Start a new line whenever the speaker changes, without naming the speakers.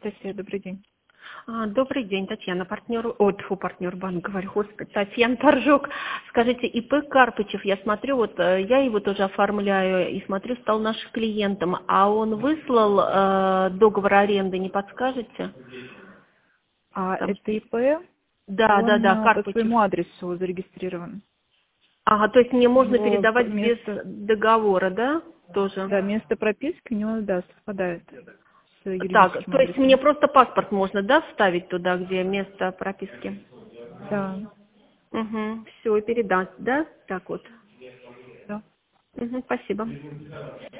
Анастасия, добрый день.
Добрый день, Татьяна, партнер банк, говорю, господи, Татьяна Торжок. Скажите, ИП Карпычев, я смотрю, вот я его тоже оформляю и смотрю, стал нашим клиентом, а он выслал договор аренды, не подскажете? Там-
Это ИП,
Да,
он по
Карпычев.
своему адресу зарегистрирован.
Ага, то есть мне можно
Его
передавать без
место,
договора, да, тоже?
да, место прописки у него, да, совпадает с
Так,
юридическим
то есть мне
адресом.
просто паспорт можно, да, вставить туда, где место прописки?
Да,
Угу, все, и передать, да, так вот.
да.
Угу, спасибо.